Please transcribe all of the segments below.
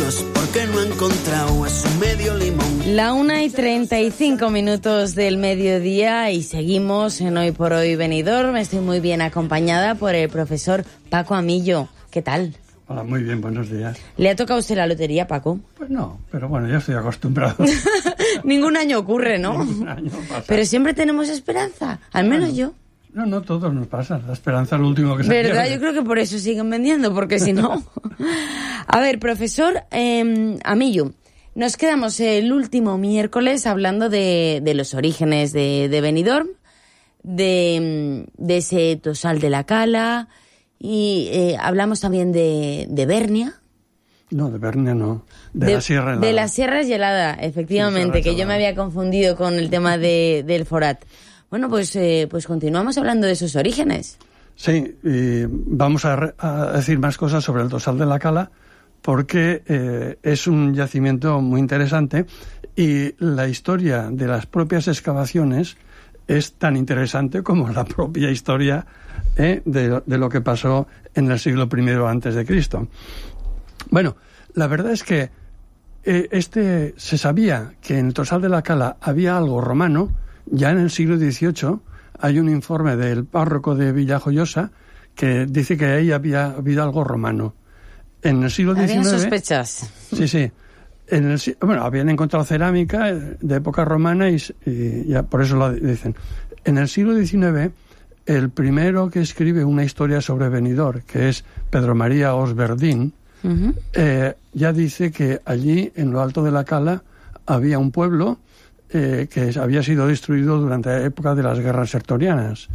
menos porque no ha encontrado a su medio limón. La 1:35 del mediodía y seguimos en Hoy por Hoy Benidorm. Estoy muy bien acompañada por el profesor Paco Amillo. ¿Qué tal? Hola, muy bien, buenos días. ¿Le ha tocado a usted la lotería, Paco? Pues no, pero bueno, ya estoy acostumbrado. Ningún año ocurre, ¿no? Ningún año pasa. Pero siempre tenemos esperanza, al menos yo. No, todos nos pasa. La esperanza es lo último que se pierde. ¿Verdad? Yo creo que por eso siguen vendiendo, porque si no... A ver, profesor Amillo, nos quedamos el último miércoles hablando de los orígenes de Benidorm, de ese Tosal de la Cala, y hablamos también de Bernia. No, de Bernia no. De la Sierra Helada. De la Sierra Helada, efectivamente, que yo me había confundido con el tema del Forat. Bueno, pues continuamos hablando de sus orígenes. Sí, y vamos a decir más cosas sobre el Tosal de la Cala, porque es un yacimiento muy interesante y la historia de las propias excavaciones es tan interesante como la propia historia de lo que pasó en el siglo I antes de Cristo. Bueno, la verdad es que se sabía que en el Tosal de la Cala había algo romano. Ya en el siglo XVIII hay un informe del párroco de Villajoyosa que dice que ahí había habido algo romano. En el siglo XIX... ¿Habían sospechas? Sí. Habían encontrado cerámica de época romana y ya por eso lo dicen. En el siglo XIX, el primero que escribe una historia sobre Benidorm, que es Pedro María Osberdín, ya dice que allí, en lo alto de la Cala, había un pueblo que había sido destruido durante la época de las guerras sertorianas.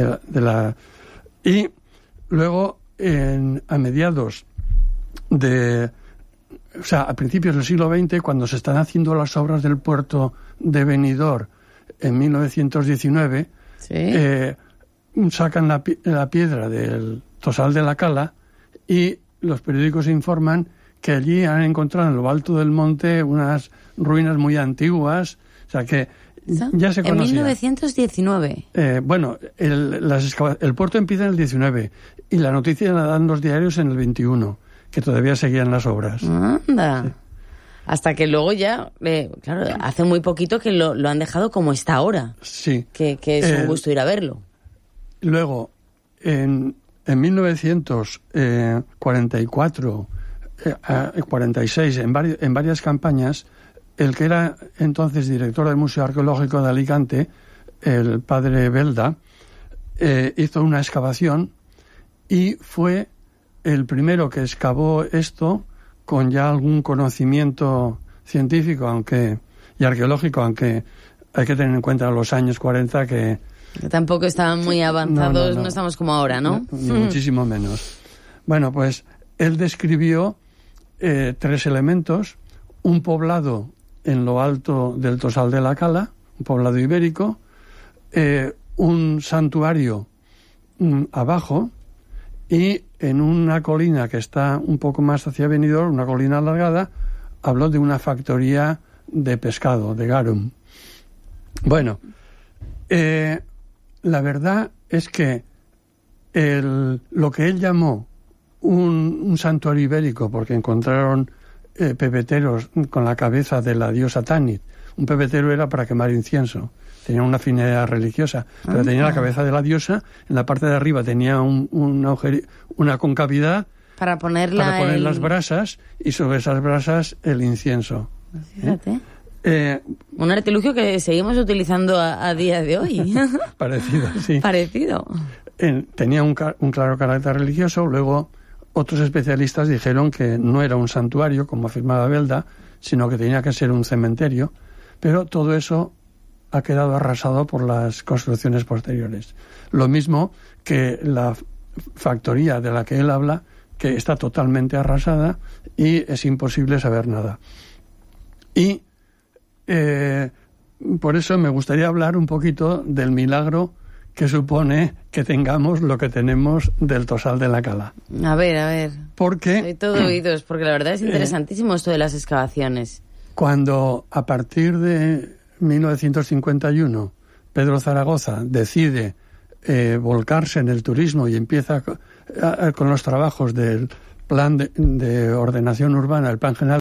Y luego, a mediados a principios del siglo XX, cuando se están haciendo las obras del puerto de Benidorm en 1919, sacan la piedra del Tosal de la Cala y los periódicos informan que allí han encontrado en lo alto del monte unas ruinas muy antiguas. O sea que ya se conocía. En 1919. El puerto empieza en el 19 y la noticia la dan los diarios en el 21, que todavía seguían las obras. Anda. Sí. Hasta que luego ya, claro, hace muy poquito que lo han dejado como está ahora. Sí. Que es un gusto ir a verlo. Luego, en 1944, 46, en varias campañas, el que era entonces director del Museo Arqueológico de Alicante, el padre Belda, hizo una excavación y fue el primero que excavó esto con ya algún conocimiento científico y arqueológico, aunque hay que tener en cuenta los años 40 que tampoco estaban muy avanzados, no estamos como ahora, ¿no? Ni muchísimo menos. Bueno, pues él describió 3 elementos: un poblado en lo alto del Tosal de la Cala, un poblado ibérico, un santuario abajo, y en una colina que está un poco más hacia Benidorm, una colina alargada, habló de una factoría de pescado, de garum. Bueno, la verdad es que lo que él llamó un santuario ibérico, porque encontraron pebeteros con la cabeza de la diosa Tanit. Un pebetero era para quemar incienso, tenía una finalidad religiosa, pero tenía la cabeza de la diosa, en la parte de arriba tenía una concavidad para poner las brasas, y sobre esas brasas el incienso. Fíjate. Un artilugio que seguimos utilizando a día de hoy. Parecido, sí. Parecido. Tenía un claro carácter religioso. Luego otros especialistas dijeron que no era un santuario, como afirmaba Belda, sino que tenía que ser un cementerio, pero todo eso ha quedado arrasado por las construcciones posteriores. Lo mismo que la factoría de la que él habla, que está totalmente arrasada y es imposible saber nada. Y por eso me gustaría hablar un poquito del milagro que supone que tengamos lo que tenemos del Tosal de la Cala. A ver. Porque soy todo oídos, porque la verdad es interesantísimo esto de las excavaciones. Cuando a partir de 1951 Pedro Zaragoza decide volcarse en el turismo y empieza con los trabajos del plan de ordenación urbana, el plan general